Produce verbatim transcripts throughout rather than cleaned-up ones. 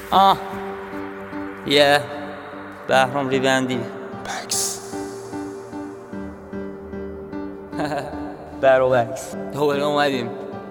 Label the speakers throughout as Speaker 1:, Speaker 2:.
Speaker 1: آه یه بهرام ریوندی برو بکس دوباره اومدیم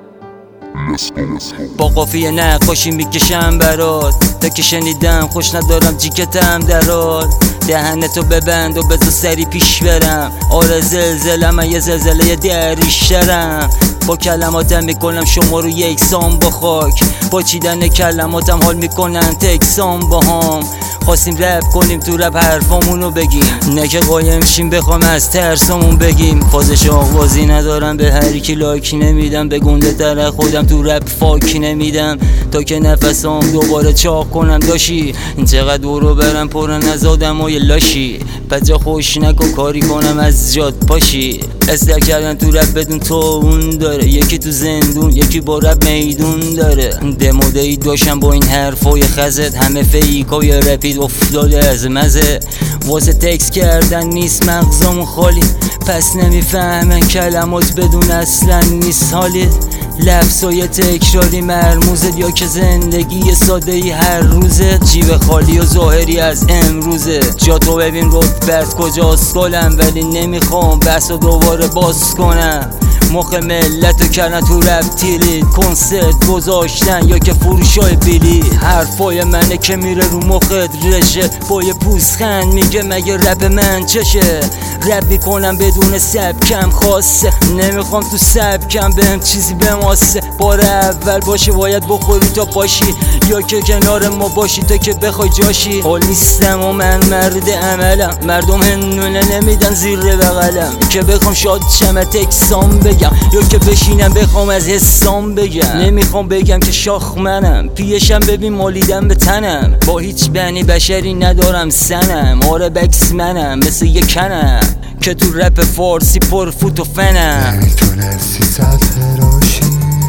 Speaker 1: با قافیه نقاشی میکشم برات تا که شنیدم خوش ندارم جیکتم درات دهنتو ببند و بذار سری پیش برم آره زلزلم یه زلزله دریشترم با کلماتم میکنم شما رو یکسان با خاک با چیدن کلماتم حال میکنن تکسان با هم خواستیم رپ کنیم تو رپ حرفامونو بگیم نه که قایم شیم بخوام از ترسامون بگیم فازش آغازی ندارم به هر کی لایک نمیدم به گنده تر خودم تو رپ فاک نمیدم تا که نفسام دوباره چاق کنم داشی چقدر دورو برم پرن از آدم و یه لاشی پس جا خوش نکن کاری کنم از جاد پاشی استر کردن تو رپ بدون تو اون داره یکی تو زندون یکی با رپ میدون داره دموده ای داشتم با این حرفای خزت همه فیکای رپید افتاده از مزه واسه تکس کردن نیست مغزامون خالی پس نمیفهمن کلمات بدون اصلا نیست حالی لفظای تکراری مرموزه یا که زندگی ساده ای هر روزه جیب خالی و ظاهری از امروزه جا تو ببین رتبت کجاست گلم ولی نمیخوام بحثو دوباره باز کنم مخ ملتو کردن تو رپ تیرید کنسرت گذاشتن یا که فروشای بلیط حرفای منه که میره رو مخت رشه با یه پوزخند میگه مگه رپ من چشه رپ میکنم بدون سبکم خاصه نمیخوام تو سبکم بهم چیزی بماسه بار اول باشه باید بخوری تا پاشی یا که کنار ما باشی تا که بخوای جاشی حال نیستم و من مرد عملم مردم هنونه نمیدن زیر بغلم که بخوام شاد شم تکسام بگم یا که بشینم بخوام از حسام بگم نمیخوام بگم که شاخ منم پیشم ببین مالیدم به تنم با هیچ بنی بشری ندارم سنم آره بکس منم مثل یه کنم که تو رپ فارسی پر فوت و فنم
Speaker 2: نمیتونستی سطح راشی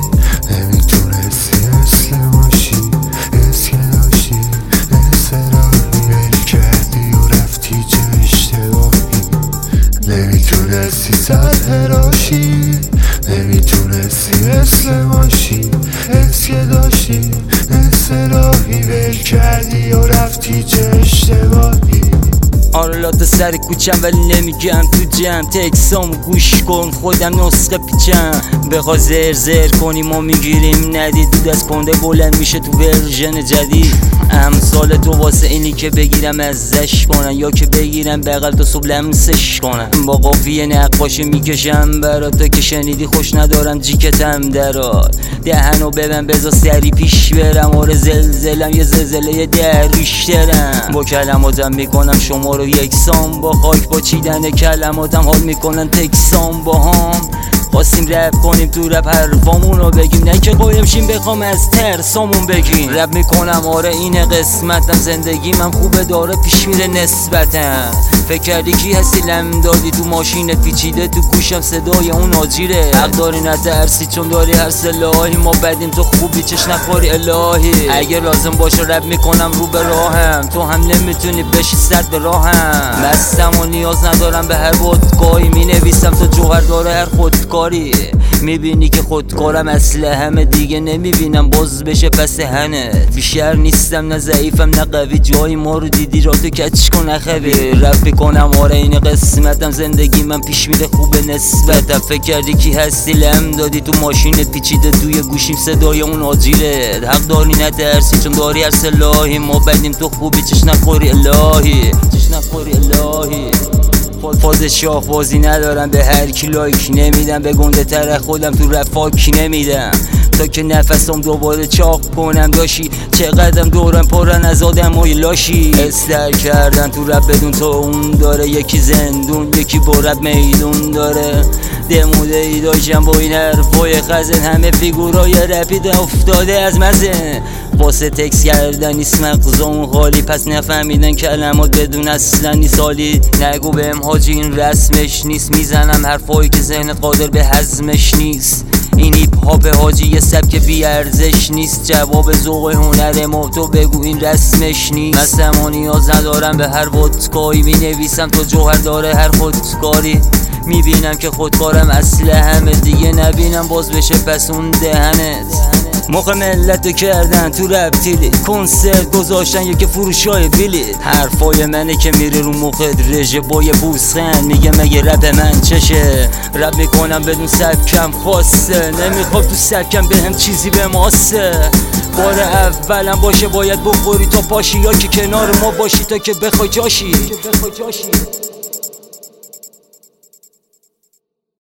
Speaker 2: نمیتونستی مثل باشی حس که داشتی مثل راهی بری کردی و رفتی چه اشتباهی نمیتونستی سطح راشی نمیتونستی مثل باشی حس که داشتی مثل راهی بری کردی و رفتی چه اشتباهی
Speaker 1: آره لات سر کوچم ولی نمیگم تو جمع تکسام گوش کن خودم نسخه پیچم بخوا زر زر کنیم و میگیریم ندید دود از کنده بلند میشه تو ورژن جدید امثال تو واسه اینی که بگیرم ازش کنن یا که بگیرم بغل تو صبح لمسش کنن با قافیه نقاشی میکشم برات تا که شنیدی خوش ندارم جیکتم درات دهنو ببن بذار سری پیش برم آره زلزلم یه زلزله دریشترم با کلماتم میکنم شما رو یکسان با خاک با چیدن کلماتم حال میکنن تکسان با هم خواستیم رپ کنیم تو رپ حرفامونو بگیم نه که قایم شیم بخوام از ترسامون بگیم رپ میکنم آره اینه قسمتم زندگی من خوبه داره پیش میره نسبتم فکر کردی کی هستی لم دادی تو ماشینت پیچیده تو گوشم صدای اون آجیره حق داری نترسی چون داری هر سلاحی ما بدیم تو خوبی چش نخوری الهی اگه لازم باشه رپ میکنم رو به راهم تو هم نمیتونی بشی سر به راهم مستم و نیاز ندارم به هر ودکایی مینویسم تو جوهر داره هر خودکاری میبینی که خودکارم اصل همه دیگه نمیبینم باز بشه پس هنت بیشتر نیستم نه ضعیفم نه قوی جایی ما رو دیدی را تو کچ کن نخوی رپ کنم آره این قسمتم زندگی من پیش میره خوبه نسبتم فکر کردی کی هستی لم دادی تو ماشینت پیچیده توی گوشیم صدای اون آجیره حق داری نترسی چون داری هر سلاحی ما بدیم تو خوبی چش نخوری الهی چش نخوری الهی فاز شاخ بازی ندارم به هر کی لایک نمیدم به گنده تر خودم تو رفاک نمیدم تا که نفسم دوباره چاق کنم داشی چقدرم دورم پرن از آدم های لاشی استر کردن تو رپ بدون تو اون داره یکی زندون یکی با رپ میدون داره دموده ای داشتم با این حرفای خزن همه فیگورای رپید افتاده از مزه واسه تکس کردن نیست مغزامون خالی پس نفهمیدن کلمات بدون اصلا نیست حالی نگو بهم حاجی این رسمش نیست میزنم حرفایی که ذهنت قادر به هضمش نیست این هیپ هاپ حاجی یه سبک بی ارزش نیست جواب ذوق هنر ما تو بگو این رسمش نیست مثلا نیاز ندارم به هر ودکایی می نویسم تو جوهر داره هر خودکاری میبینم که خودکارم اصل همه دیگه نبینم باز بشه پس اون دهنت موقع ملت رو کردن تو رپ تیلید، کنسرت گذاشتن یکی فروشای بلیت. حرفای منه که میره رو موقع رژه با یه بوسخند، میگه مگه رپ من چشه؟ رپ میکنم بدون سبکم خواسته، نمیخواد تو سبکم به هم چیزی به ماسه. بار اولم باشه باید بخوری تا پاشی، یا که کنار ما باشی تا که بخوای جاشی.